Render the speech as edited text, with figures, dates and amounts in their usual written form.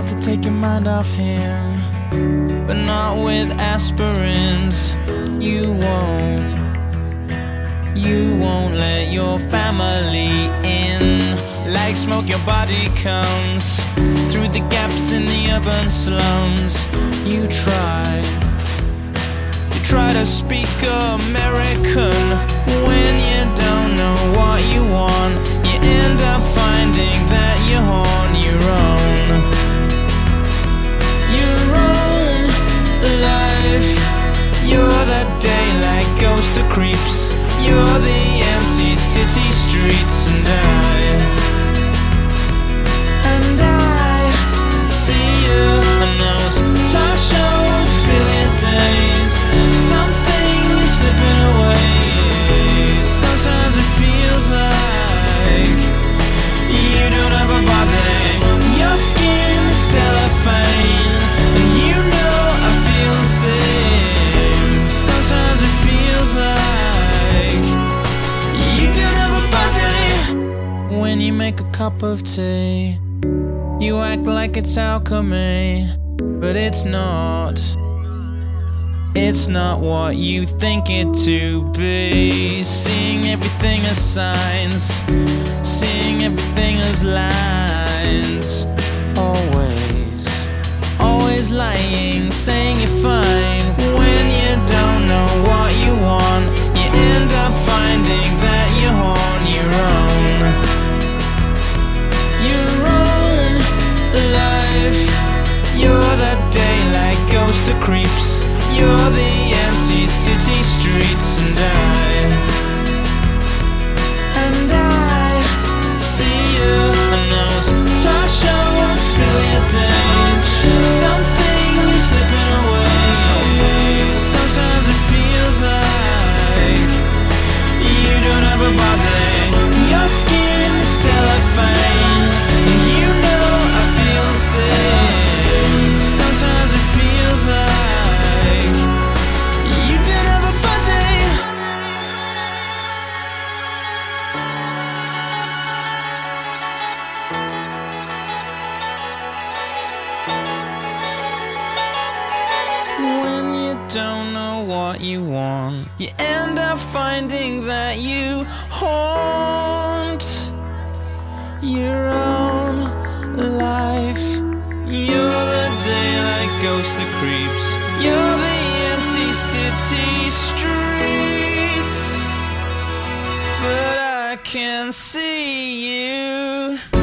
to take your mind off him, but not with aspirins. You won't let your family in. Like smoke, your body comes through the gaps in the urban slums. You try to speak American. When you don't know what you want, you end up finding that you're on your own. Your own life. You're the daylight ghost that creeps. You're the empty city streets. And I see you in those talk shows, fill your days. Something is slipping away. Sometimes it feels like you don't have a body. Your skin is cellophane, and you know I feel the same. Sometimes it feels like you don't have a body. When you make a cup of tea, you act like it's alchemy, but it's not. It's not what you think it to be. Seeing everything as signs, seeing everything as lines. Always lying, saying you're fine. When you don't know what you want, you end up finding that you're on your own. Your own life. You're the daylight ghost that creeps. You're the empty city streets. And I see you in those talk shows, fill your days. Something is slipping away. Sometimes it feels like you don't have a body. Your skin is cellophane, and you know I feel the same. Sometimes it feels like you don't have a body. When you don't know what you want, you end up finding that you haunt your own life. You're the daylight ghost that creeps. You're the empty city streets, but I can see you.